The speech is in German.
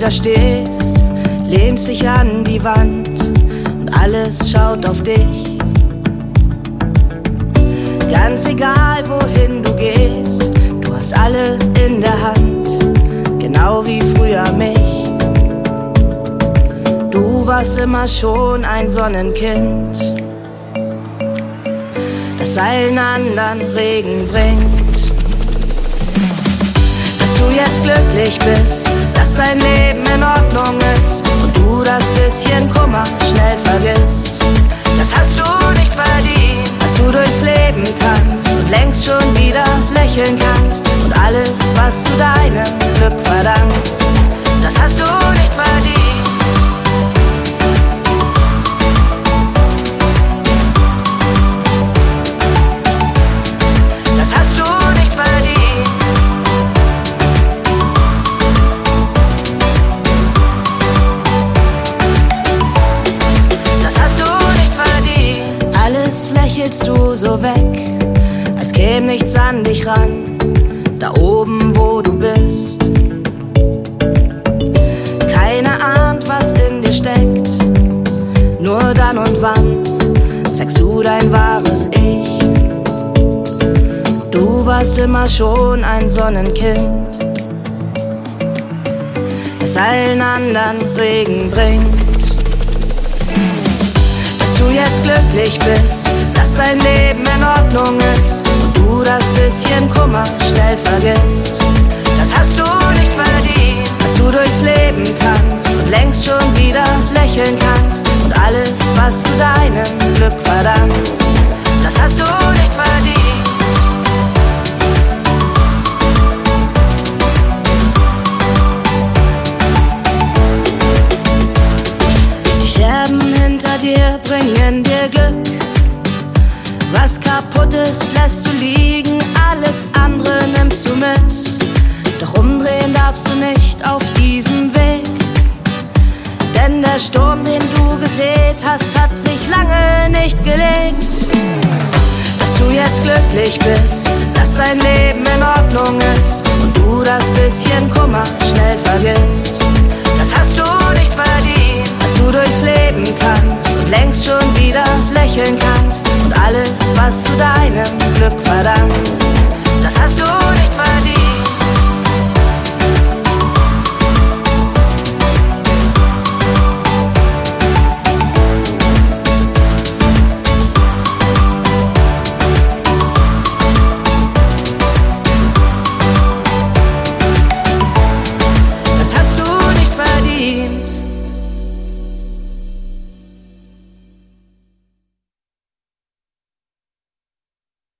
stehst, lehnst dich an die Wand und alles schaut auf dich. Ganz egal wohin du gehst, du hast alle in der Hand, genau wie früher mich. Du warst immer schon ein Sonnenkind, das allen anderen Regen bringt. Dass du jetzt glücklich bist, dass dein Leben in Ordnung ist und du das bisschen Kummer schnell vergisst, das hast du nicht verdient. Dass du durchs Leben tanzt und längst schon wieder lächeln kannst und alles, was du deinem Glück verdankst, das hast du nicht verdient. Das hast du nicht verdient. Das hast du nicht verdient. Alles lächelst du so weg, als käme nichts an dich ran, da oben wo du bist. Keiner ahnt, was in dir steckt, nur dann und wann zeigst du dein wahres Ich. Du warst immer schon ein Sonnenkind, das allen anderen Regen bringt. Dass du jetzt glücklich bist, dass dein Leben in Ordnung ist und du das bisschen Kummer schnell vergisst, das hast du nicht verdient. Dass du durchs Leben tanzt und längst schon wieder lächeln kannst und alles, was du deinem Glück verdankst, das hast du nicht verdient. Wir bringen dir Glück. Was kaputt ist, lässt du liegen, alles andere nimmst du mit. Doch umdrehen darfst du nicht auf diesem Weg, denn der Sturm, den du gesät hast, hat sich lange nicht gelegt. Dass du jetzt glücklich bist, dass dein Leben in Ordnung ist und du das bisschen Kummer schnell vergisst, das hast du nicht verdient. Dass du durchs Leben tanzt und längst schon wieder lächeln kannst und alles, was du deinem Glück verdankst, das hast du nicht verdient.